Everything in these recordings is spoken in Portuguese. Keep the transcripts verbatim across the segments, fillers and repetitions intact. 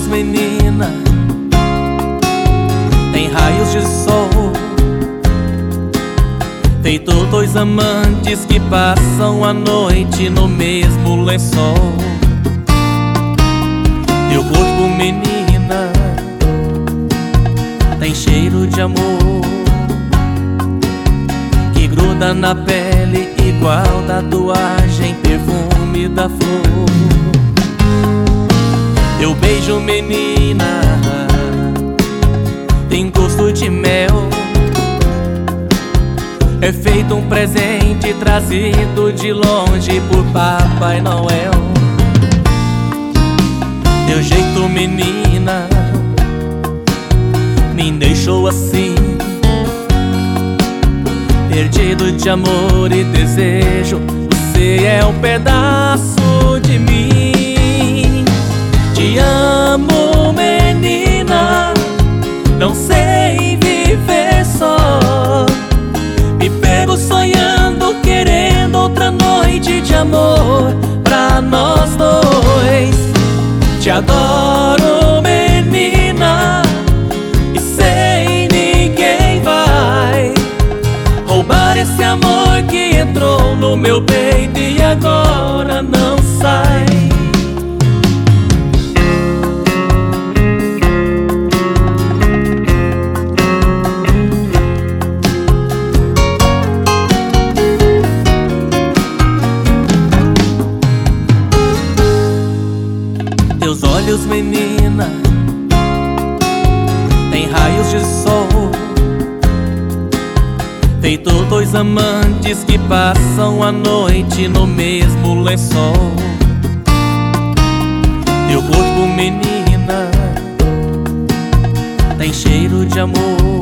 olhos, menina, tem raios de sol, feito dois amantes que passam a noite no mesmo lençol. Teu corpo, menina, tem cheiro de amor que gruda na pele igual tatuagem, perfume da flor. Teu beijo, menina, tem gosto de mel, é feito um presente trazido de longe por Papai Noel. Teu jeito, menina, me deixou assim, perdido de amor e desejo. Você é um pedaço de mim. Te amo, menina, não sei viver só. Me pego sonhando, querendo outra noite de amor pra nós dois. Te adoro, menina, e sei ninguém vai roubar esse amor que entrou no meu peito e agora não sai. Teus olhos, menina, tem raios de sol, feito dois amantes que passam a noite no mesmo lençol. Teu corpo, menina, tem cheiro de amor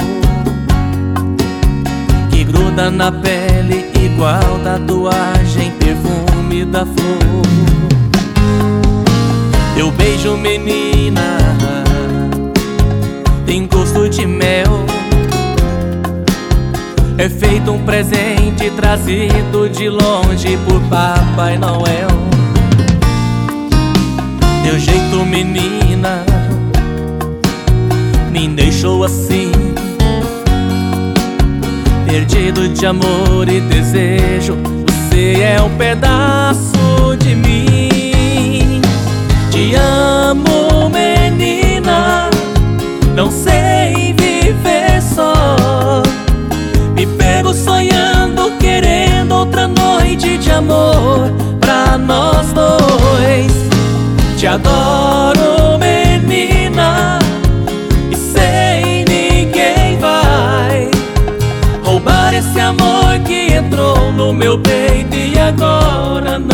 que gruda na pele igual tatuagem, perfume da flor. Teu beijo, menina, tem gosto de mel, é feito um presente trazido de longe por Papai Noel. Teu jeito, menina, me deixou assim, perdido de amor e desejo. Você é um pedaço de mim. Te amo, menina, não sei viver só. Me pego sonhando, querendo outra noite de amor pra nós dois. Te adoro, menina, e sei ninguém vai roubar esse amor que entrou no meu peito e agora não